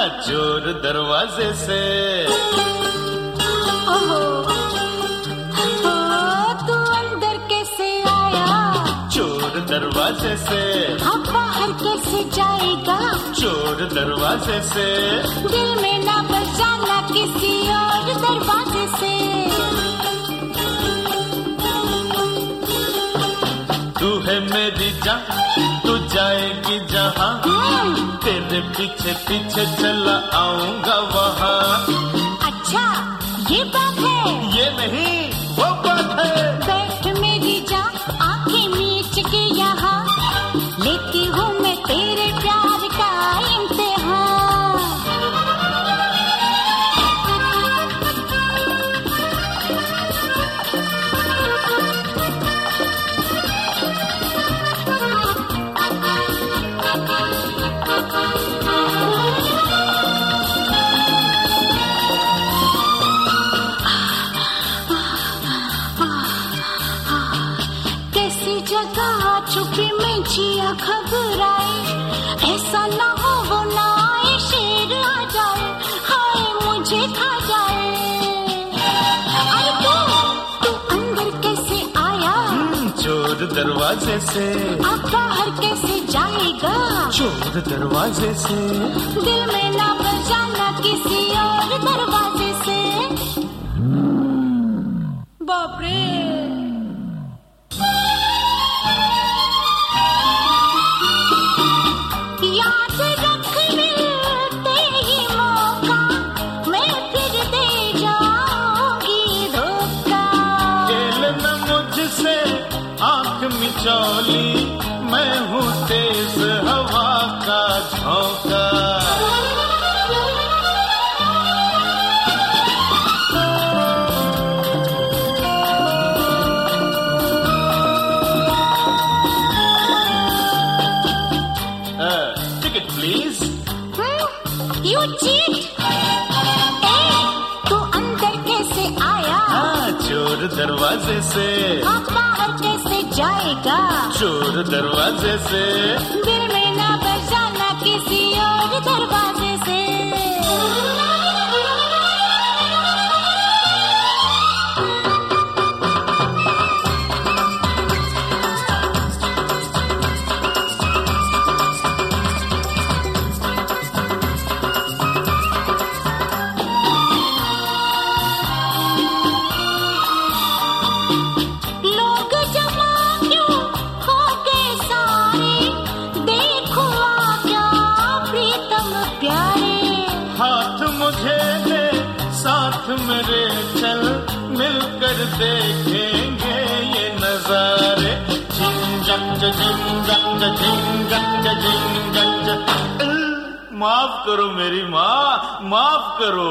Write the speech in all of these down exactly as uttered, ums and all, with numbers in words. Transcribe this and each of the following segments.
चोर दरवाजे से। ओहो, ओ, तू अंदर कैसे आया? चोर दरवाजे से। हाँ, बाहर कैसे जाएगा? चोर दरवाजे से। दिल में ना बजाना किसी और दरवाजे से। तू है मेरी जान, तू जाएगी जहाँ, तेरे पीछे पीछे चला आऊंगा वहाँ। अच्छा ये बात है? ये नहीं वो बात है। बैठ मेरी जान, आंखें मीच के यहाँ, लेती हूँ मैं तेरे प्यार का इम्तिहान। छुपी में जिया घबराए, ऐसा ना हो वो ना आए, शेर आ जाए, हाय मुझे खा जाए। अरे तू तू अंदर कैसे आया? चोर दरवाजे से। अब बाहर कैसे जाएगा? चोर दरवाजे से। दिल में ना बजाना किसी और दरवाजे से। बाप रे, याद रख मिलते ही मौका, मैं फिर दे जाऊंगी धोखा। खेल न मुझसे आंख मिचौली, मैं हूँ तेज हवा का झोंका। Please? Hmm? You cheat? ए, तू अंदर कैसे आया? हाँ, चोर दरवाजे से। अब बाहर कैसे जाएगा? चोर दरवाजे से। दिल में ना बजाना किसी और दरवाजे से। मेरे चल मिलकर देखेंगे ये नजारे। झिंझक झिंझक झिंझक झिंझक। माफ करो मेरी माँ, माफ करो।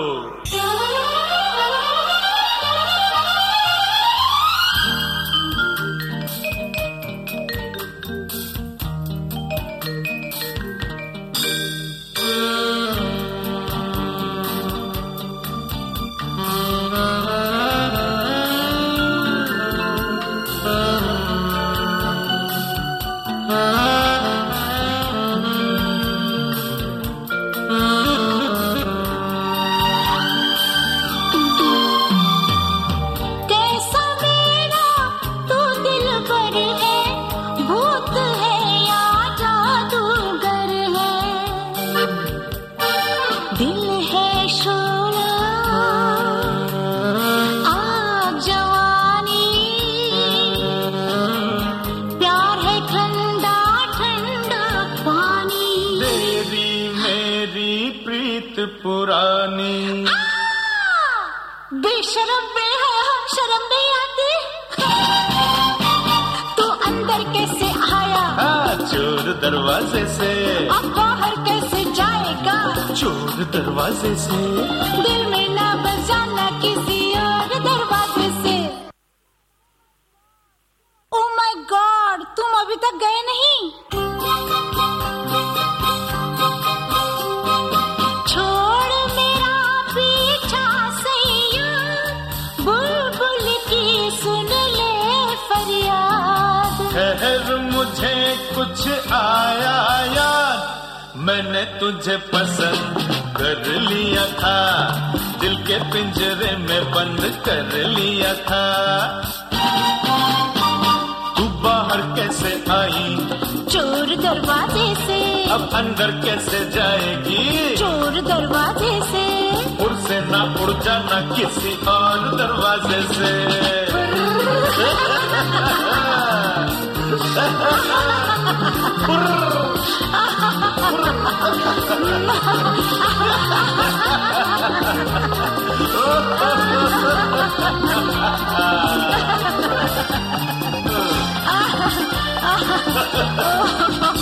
पुरानी बेशरम बेहया, शर्म नहीं आती? तू अंदर कैसे आया? हाँ, चोर दरवाजे से। अब बाहर कैसे जाएगा? चोर दरवाजे से। दिल में ना बजाना किसी और दरवाजे से। ओह माय गॉड, तुम अभी तक गए नहीं? मुझे कुछ आया याद, मैंने तुझे पसंद कर लिया था, दिल के पिंजरे में बंद कर लिया था। तू बाहर कैसे आई? चोर दरवाजे से। अब अंदर कैसे जाएगी? चोर दरवाजे से। उड़ से ना उड़ जाना किसी और दरवाजे से। Oh